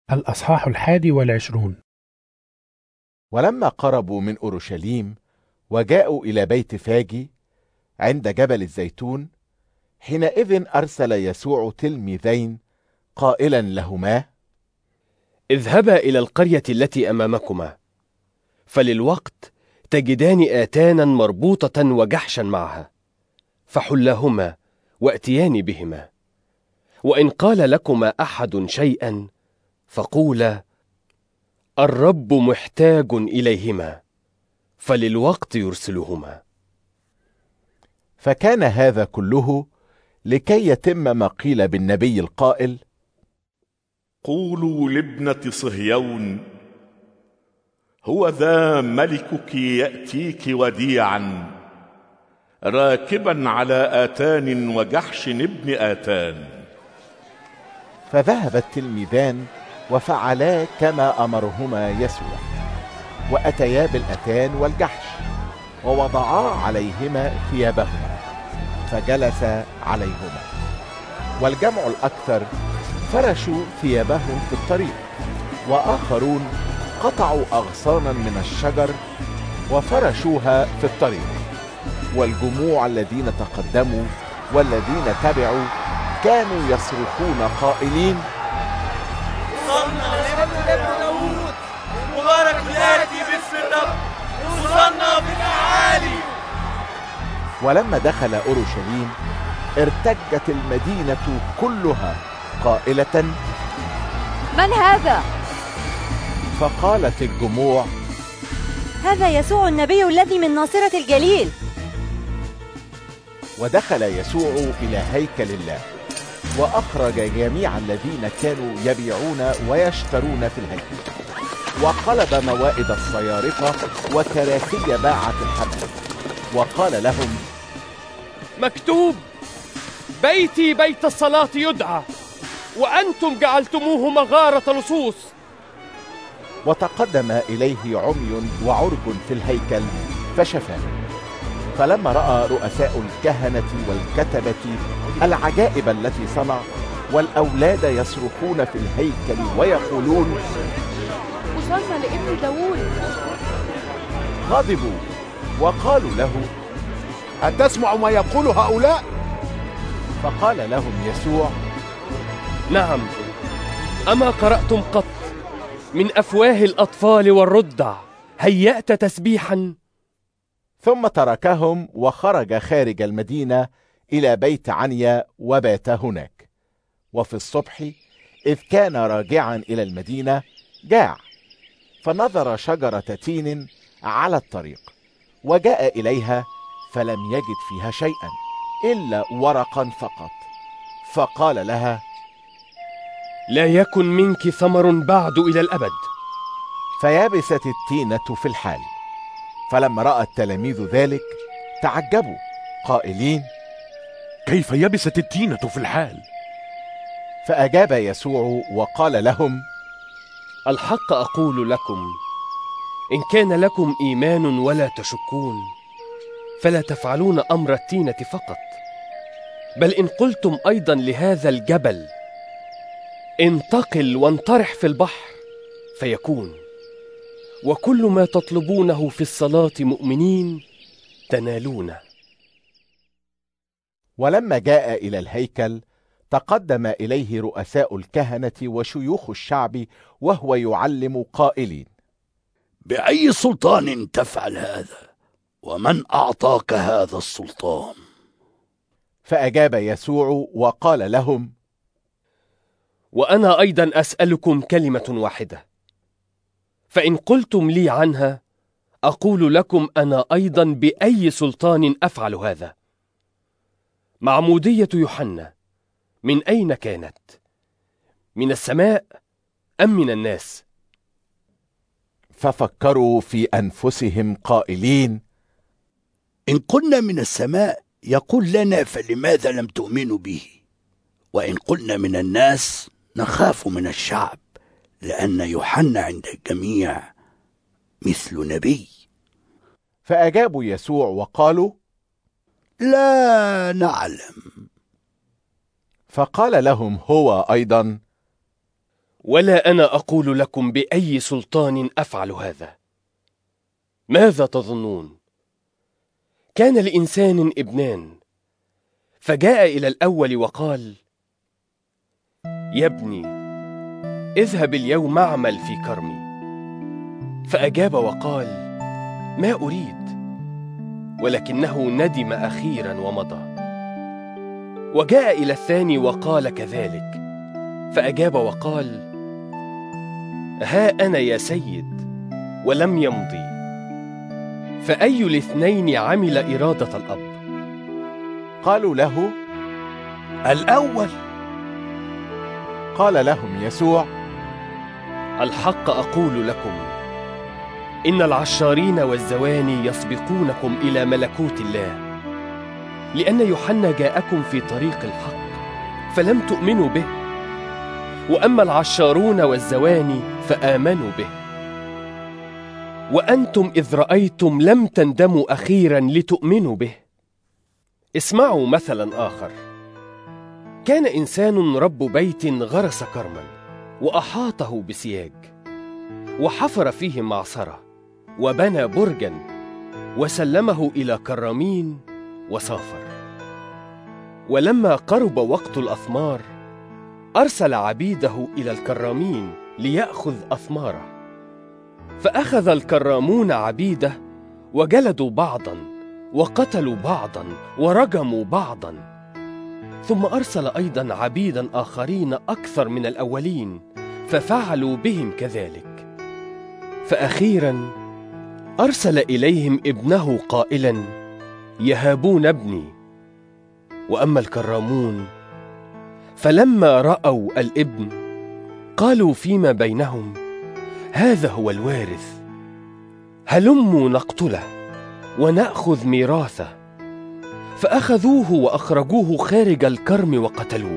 الأصحاح 21. ولما قربوا من أورشليم وجاءوا إلى بيت فاجي عند جبل الزيتون، حينئذ أرسل يسوع تلميذين قائلا لهما: اذهبا إلى القرية التي أمامكما، فللوقت تجدان آتانا مربوطة وجحشا معها، فحلاهما وأتيان بهما. وإن قال لكما أحد شيئا فقولا: الرب محتاج إليهما، فللوقت يرسلهما. فكان هذا كله لكي يتم ما قيل بالنبي القائل: قولوا لابنة صهيون: هو ذا ملكك يأتيك وديعا، راكبا على آتان وجحش ابن آتان. فذهب التلميذان وفعلا كما أمرهما يسوع، وأتيا بالأتان والجحش ووضعا عليهما ثيابهما، فجلس عليهما. والجمع الأكثر فرشوا ثيابهم في الطريق، وآخرون قطعوا أغصانا من الشجر وفرشوها في الطريق. والجموع الذين تقدموا والذين تبعوا كانوا يصرخون قائلين: صلنا لابن داود، مبارك الآتي باسم الرب، وصلنا في الأعالي. ولما دخل أورشليم ارتجت المدينة كلها قائلة: من هذا؟ فقالت الجموع: هذا يسوع النبي الذي من ناصرة الجليل. ودخل يسوع إلى هيكل الله، وأخرج جميع الذين كانوا يبيعون ويشترون في الهيكل، وقلب موائد الصيارفة وكراسي باعة الحبل، وقال لهم: مكتوب: بيتي بيت الصلاة يدعى، وأنتم جعلتموه مغارة لصوص. وتقدم إليه عمي وعرج في الهيكل فشفاه. فلما رأى رؤساء الكهنة والكتبة العجائب التي صنع، والأولاد يصرخون في الهيكل ويقولون: وصلنا لابن داود، غضبوا وقالوا له: أتسمع ما يقول هؤلاء؟ فقال لهم يسوع: نعم، أما قرأتم قط: من أفواه الأطفال والرضع هيأت تسبيحا؟ ثم تركهم وخرج خارج المدينة إلى بيت عنيا وبات هناك. وفي الصبح إذ كان راجعا إلى المدينة جاع، فنظر شجرة تين على الطريق، وجاء إليها فلم يجد فيها شيئا إلا ورقا فقط، فقال لها: لا يكن منك ثمر بعد إلى الأبد. فيابست التينة في الحال. فلما رأى التلاميذ ذلك تعجبوا قائلين: كيف يبست التينة في الحال؟ فأجاب يسوع وقال لهم: الحق أقول لكم، إن كان لكم إيمان ولا تشكون، فلا تفعلون أمر التينة فقط، بل إن قلتم أيضا لهذا الجبل: انتقل وانطرح في البحر، فيكون. وكل ما تطلبونه في الصلاة مؤمنين تنالونه. ولما جاء إلى الهيكل تقدم إليه رؤساء الكهنة وشيوخ الشعب وهو يعلم قائلين: بأي سلطان تفعل هذا؟ ومن أعطاك هذا السلطان؟ فأجاب يسوع وقال لهم: وأنا أيضا أسألكم كلمة واحدة، فإن قلتم لي عنها أقول لكم أنا أيضا بأي سلطان أفعل هذا. معمودية يوحنا من أين كانت؟ من السماء أم من الناس؟ ففكروا في أنفسهم قائلين: إن قلنا من السماء يقول لنا فلماذا لم تؤمنوا به؟ وإن قلنا من الناس نخاف من الشعب، لأن يوحنا عند الجميع مثل نبي. فأجابوا يسوع وقالوا: لا نعلم. فقال لهم هو أيضا: ولا أنا أقول لكم بأي سلطان أفعل هذا. ماذا تظنون؟ كان لإنسان ابنان، فجاء إلى الأول وقال: يا ابني، اذهب اليوم اعمل في كرمي. فأجاب وقال: ما أريد. ولكنه ندم أخيرا ومضى. وجاء إلى الثاني وقال كذلك، فأجاب وقال: ها أنا يا سيد، ولم يمضي. فأي الاثنين عمل إرادة الأب؟ قالوا له: الأول. قال لهم يسوع: الحق أقول لكم، إن العشارين والزواني يسبقونكم إلى ملكوت الله. لأن يوحنا جاءكم في طريق الحق فلم تؤمنوا به، وأما العشارون والزواني فآمنوا به. وأنتم إذ رأيتم لم تندموا أخيرا لتؤمنوا به. اسمعوا مثلا آخر. كان إنسان رب بيت غرس كرما وأحاطه بسياج، وحفر فيه معصرة، وبنى برجا، وسلمه إلى كرامين وسافر. ولما قرب وقت الأثمار أرسل عبيده إلى الكرامين ليأخذ أثماره. فأخذ الكرامون عبيده وجلدوا بعضا، وقتلوا بعضا، ورجموا بعضا. ثم أرسل أيضا عبيدا آخرين أكثر من الأولين، ففعلوا بهم كذلك. فأخيرا أرسل إليهم ابنه قائلا: يهابون ابني. وأما الكرامون فلما رأوا الابن قالوا فيما بينهم: هذا هو الوارث، هلموا نقتله ونأخذ ميراثه. فأخذوه وأخرجوه خارج الكرم وقتلوه.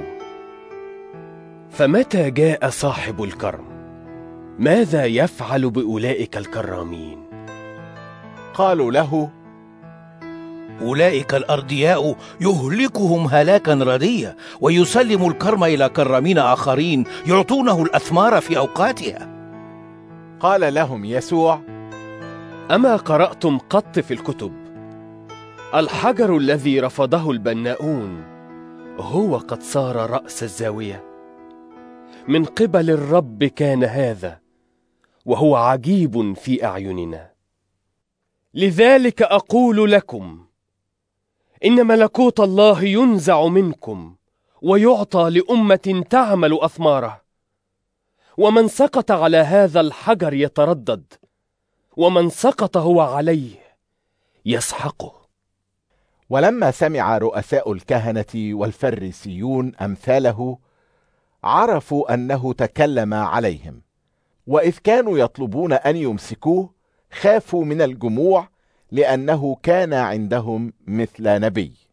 فمتى جاء صاحب الكرم ماذا يفعل بأولئك الكرامين؟ قالوا له: أولئك الأردياء يهلكهم هلاكا رديا، ويسلم الكرم إلى كرامين آخرين يعطونه الأثمار في أوقاتها. قال لهم يسوع: أما قرأتم قط في الكتب: الحجر الذي رفضه البناؤون هو قد صار رأس الزاوية؟ من قبل الرب كان هذا، وهو عجيب في أعيننا. لذلك أقول لكم إن ملكوت الله ينزع منكم ويعطى لأمة تعمل أثماره. ومن سقط على هذا الحجر يتردد، ومن سقط هو عليه يسحقه. ولما سمع رؤساء الكهنة والفريسيون أمثاله عرفوا أنه تكلم عليهم، وإذ كانوا يطلبون أن يمسكوه خافوا من الجموع، لأنه كان عندهم مثل نبي.